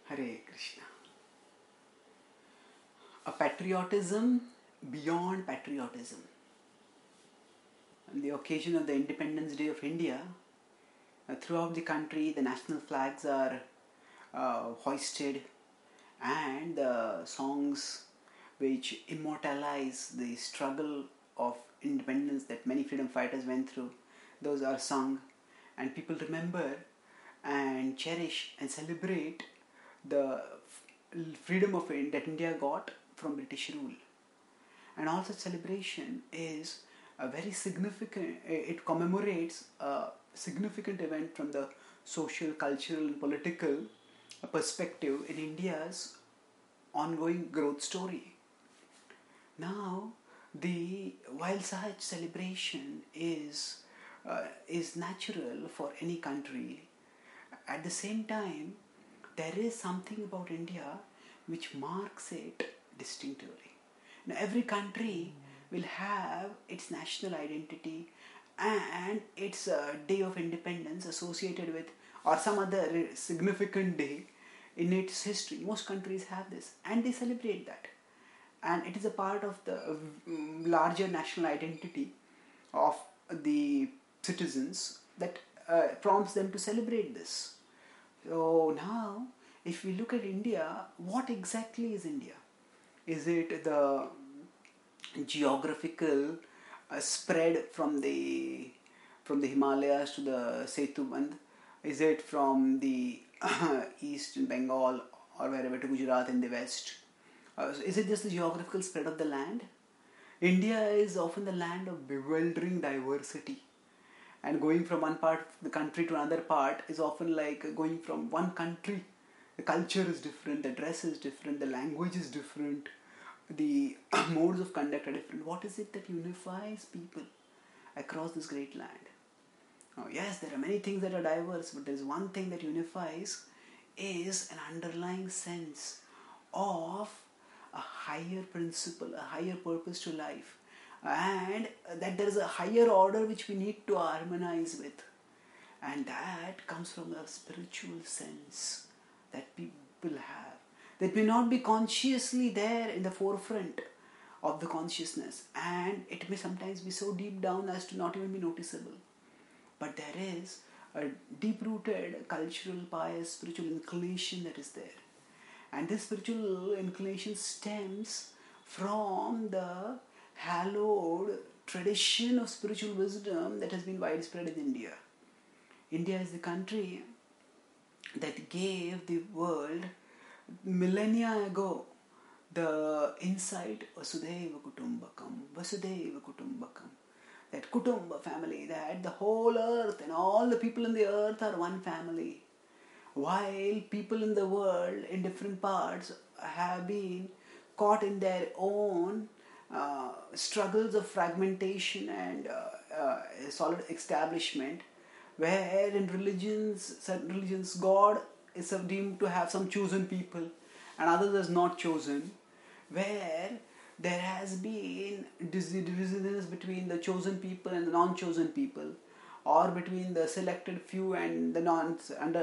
Hare Krishna. A patriotism beyond patriotism. On the occasion of the Independence Day of India, throughout the country, the national flags are hoisted, and the songs which immortalize the struggle of independence that many freedom fighters went through, those are sung, and people remember and cherish and celebrate the freedom of that India got from British rule. And all such celebration is a very significant, it commemorates a significant event from the social, cultural, and political perspective in India's ongoing growth story. Now, while such celebration is natural for any country, at the same time, there is something about India which marks it distinctively. Now, every country will have its national identity and its day of independence associated with, or some other significant day in its history. Most countries have this, and they celebrate that, and it is a part of the larger national identity of the citizens that prompts them to celebrate this. So now, if we look at India, what exactly is India? Is it the geographical spread from the Himalayas to the Setuband? Is it from the east in Bengal or wherever to Gujarat in the west? Is it just the geographical spread of the land? India is often the land of bewildering diversity, and going from one part of the country to another part is often like going from one country. The culture is different, the dress is different, the language is different, the modes of conduct are different. What is it that unifies people across this great land? Now, yes, there are many things that are diverse, but there is one thing that unifies is an underlying sense of a higher principle, a higher purpose to life, and that there is a higher order which we need to harmonize with, and that comes from a spiritual sense that people have, that may not be consciously there in the forefront of the consciousness, and it may sometimes be so deep down as to not even be noticeable. But there is a deep-rooted cultural, pious, spiritual inclination that is there. And this spiritual inclination stems from the hallowed tradition of spiritual wisdom that has been widespread in India. India is the country that gave the world millennia ago the insight Vasudhaiva Kutumbakam, that Kutumba family, that the whole earth and all the people in the earth are one family. While people in the world in different parts have been caught in their own struggles of fragmentation and solid establishment, where in certain religions, God is deemed to have some chosen people and others is not chosen, where there has been divisiveness between the chosen people and the non-chosen people, or between the selected few and the not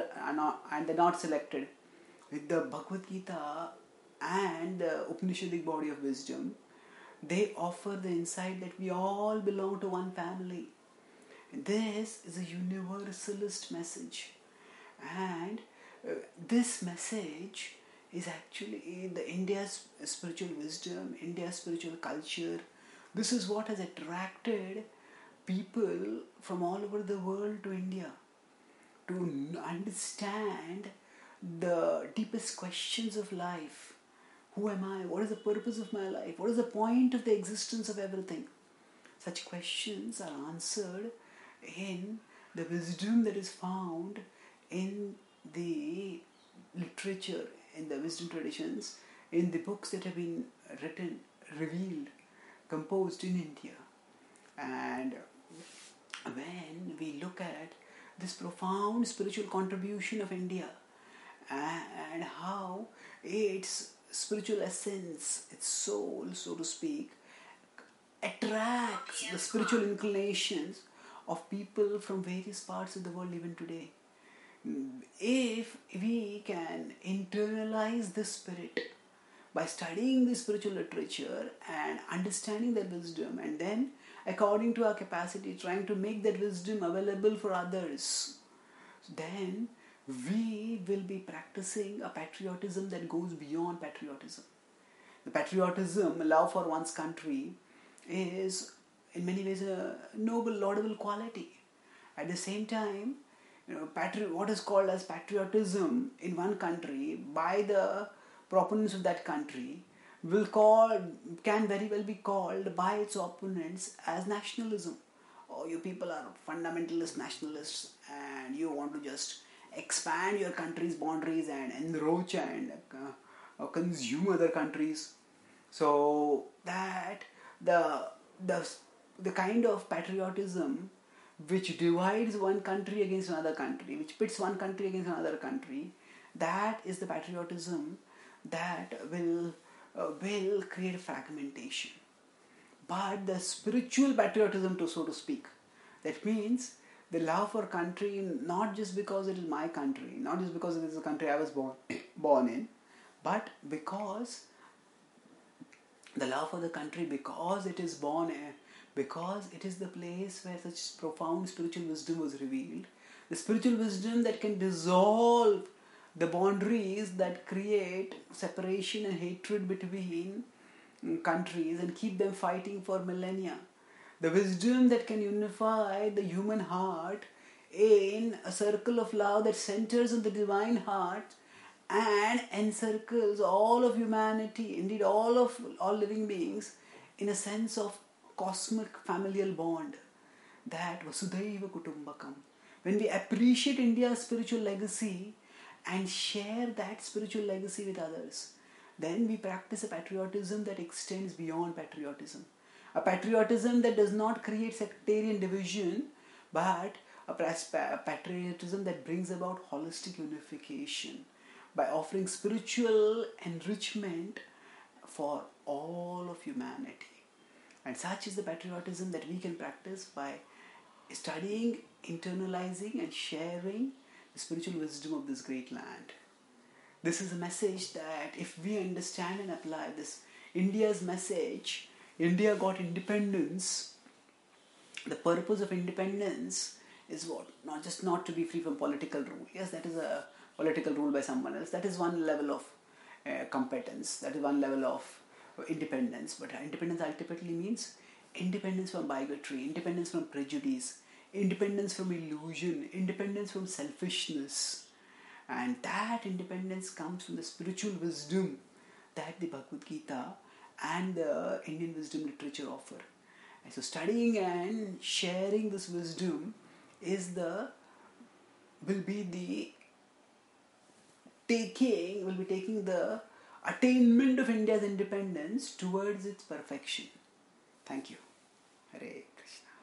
selected. With the Bhagavad Gita and the Upanishadic body of wisdom, they offer the insight that we all belong to one family. This is a universalist message, and this message is actually the India's spiritual wisdom, India's spiritual culture. This is what has attracted people from all over the world to India, to understand the deepest questions of life. Who am I? What is the purpose of my life? What is the point of the existence of everything? Such questions are answered in the wisdom that is found in the literature, in the wisdom traditions, in the books that have been written, revealed, composed in India. And when we look at this profound spiritual contribution of India and how its spiritual essence, its soul, so to speak, attracts the spiritual inclinations of people from various parts of the world even today. If we can internalize this spirit by studying the spiritual literature and understanding that wisdom, and then according to our capacity trying to make that wisdom available for others, then we will be practicing a patriotism that goes beyond patriotism. The patriotism, love for one's country, is in many ways a noble, laudable quality. At the same time, what is called as patriotism in one country by the proponents of that country can very well be called by its opponents as nationalism. Oh, you people are fundamentalist nationalists and you want to just expand your country's boundaries and encroach and consume other countries. So that the kind of patriotism which divides one country against another country, which pits one country against another country, that is the patriotism that will create fragmentation. But the spiritual patriotism, so to speak, that means the love for country, not just because it is my country, not just because it is the country I was born in, but because the love for the country, because it is because it is the place where such profound spiritual wisdom was revealed. The spiritual wisdom that can dissolve the boundaries that create separation and hatred between countries and keep them fighting for millennia. The wisdom that can unify the human heart in a circle of love that centers on the divine heart and encircles all of humanity, indeed all living beings, in a sense of cosmic familial bond, that Vasudhaiva Kutumbakam. When we appreciate India's spiritual legacy and share that spiritual legacy with others, then we practice a patriotism that extends beyond patriotism. A patriotism that does not create sectarian division, but a patriotism that brings about holistic unification by offering spiritual enrichment for all of humanity. And such is the patriotism that we can practice by studying, internalizing and sharing the spiritual wisdom of this great land. This is a message that if we understand and apply this, India's message, India got independence. The purpose of independence is what? Not to be free from political rule. Yes, that is a political rule by someone else. That is one level of competence. That is one level of independence. But independence ultimately means independence from bigotry, independence from prejudice, independence from illusion, independence from selfishness. And that independence comes from the spiritual wisdom that the Bhagavad Gita and the Indian wisdom literature offer. And so studying and sharing this wisdom will be taking the attainment of India's independence towards its perfection. Thank you. Hare Krishna.